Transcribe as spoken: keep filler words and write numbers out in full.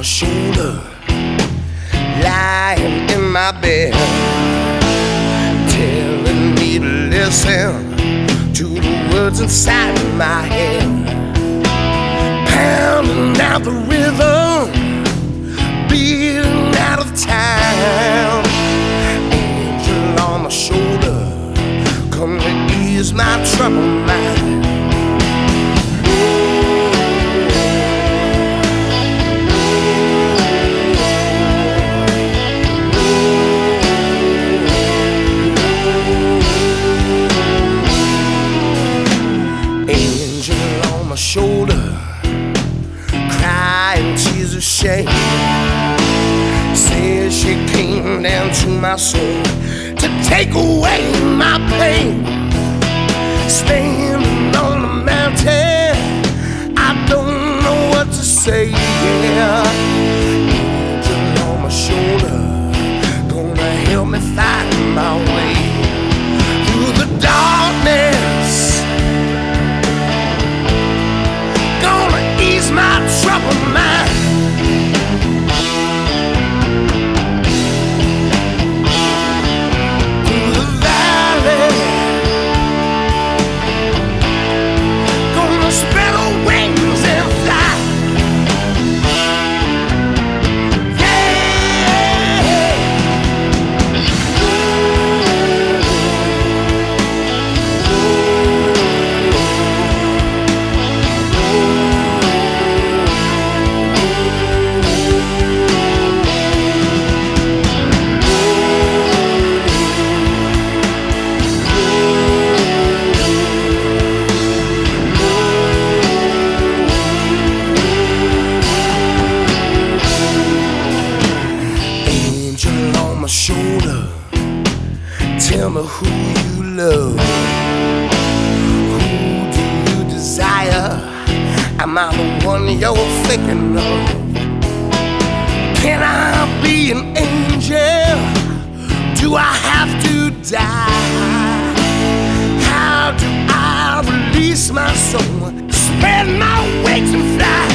my shoulder, lying in my bed, telling me to listen to the words inside my head, pounding out the rhythm, beating out of time. Angel on my shoulder, come to ease my troubled mind. Angel on my shoulder, crying tears of shame, says she came down to my soul to take away my pain. Standing on the mountain, I don't know what to say. Yeah. Angel on my shoulder, gonna help me find my way through the darkness, gonna ease my troubled mind. My shoulder, tell me who you love, who do you desire? Am I the one you're thinking of? Can I be an angel? Do I have to die? How do I release my soul, spread my wings and fly?